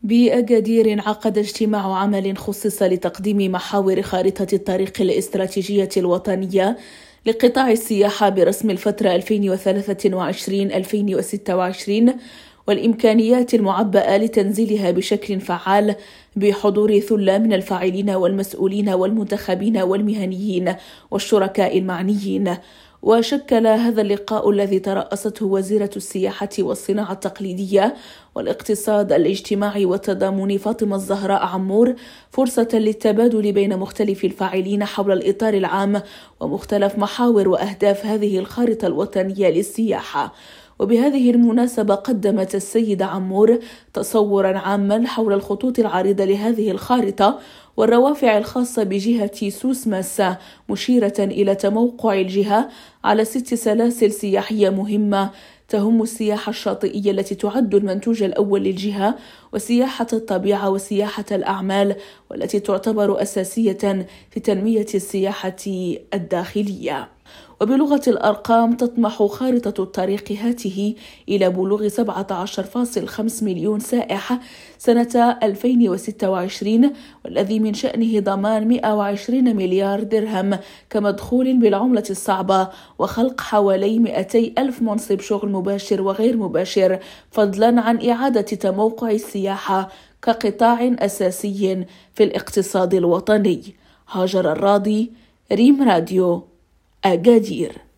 بأكادير عقد اجتماع عمل خصص لتقديم محاور خارطة الطريق الاستراتيجية الوطنية لقطاع السياحة برسم الفترة 2023-2026 والإمكانيات المعبأة لتنزيلها بشكل فعال بحضور ثلة من الفاعلين والمسؤولين والمنتخبين والمهنيين والشركاء المعنيين. وشكل هذا اللقاء الذي ترأسته وزيرة السياحة والصناعة التقليدية والاقتصاد الاجتماعي والتضامن فاطمة الزهراء عمور فرصة للتبادل بين مختلف الفاعلين حول الإطار العام ومختلف محاور وأهداف هذه الخارطة الوطنية للسياحة. وبهذه المناسبة قدمت السيدة عمور تصوراً عاماً حول الخطوط العريضة لهذه الخارطة والروافع الخاصة بجهة سوسماس، مشيرة إلى تموقع الجهة على 6 سلاسل سياحية مهمة تهم السياحة الشاطئية التي تعد المنتوج الأول للجهة، وسياحة الطبيعة وسياحة الأعمال، والتي تعتبر أساسية في تنمية السياحة الداخلية. وبلغة الأرقام تطمح خارطة الطريق هاته إلى بلوغ 17.5 مليون سائح سنة 2026، والذي من شأنه ضمان 120 مليار درهم كمدخول بالعملة الصعبة وخلق حوالي 200 ألف منصب شغل مباشر وغير مباشر، فضلا عن إعادة تموقع السياحة كقطاع أساسي في الاقتصاد الوطني. هاجر الراضي، ريم راديو، أكادير.